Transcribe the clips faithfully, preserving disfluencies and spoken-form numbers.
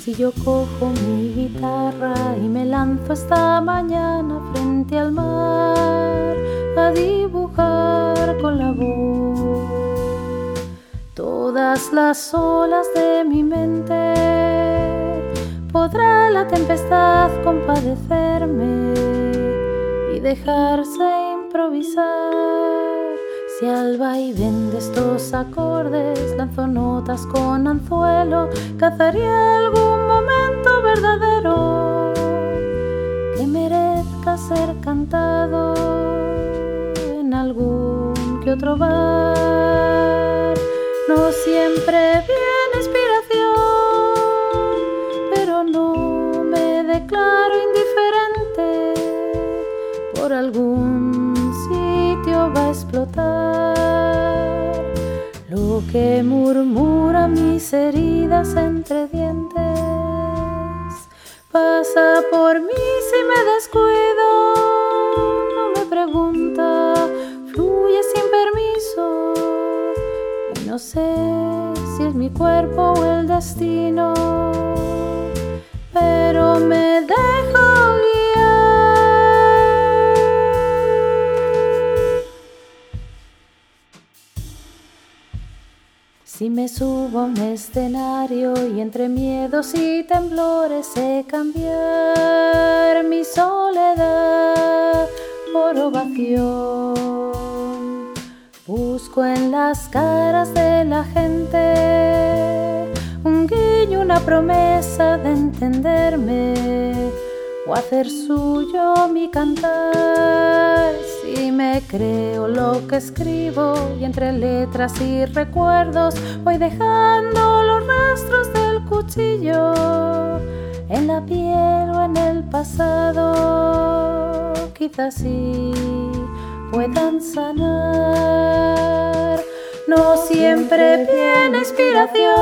Si yo cojo mi guitarra y me lanzo esta mañana frente al mar a dibujar con la voz todas las olas de mi mente, podrá la tempestad compadecerme y dejarse improvisar. Si al vaivén de estos acordes lanzo notas con anzuelo, cazaré algún momento verdadero que merezca ser cantado en algún que otro bar. No siempre viene inspiración, pero no me declaro indiferente. Por algún sitio va a explotar lo que murmuran mis heridas entre dientes. Pasa por mí si me descuido, no me pregunta, fluye sin permiso. Y no sé si es mi cuerpo o el destino, pero me dejo si me subo a un escenario y entre miedos y temblores sé cambiar mi soledad por ovación, busco en las caras de la gente un guiño, una promesa de entenderme o hacer suyo mi cantar. Si me creo lo que escribo y entre letras y recuerdos voy dejando los rastros del cuchillo en la piel o en el pasado, quizás sí puedan sanar. No siempre viene inspiración,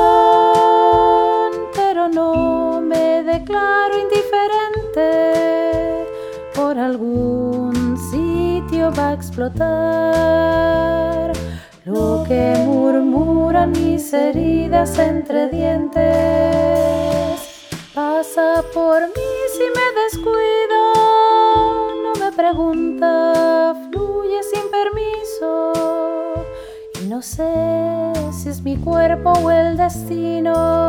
pero no me declaro indiferente. Por algún sitio va a explotar lo que murmuran mis heridas entre dientes. Pasa por mí si me descuido, no me pregunta, fluye sin permiso. Y no sé si es mi cuerpo o el destino,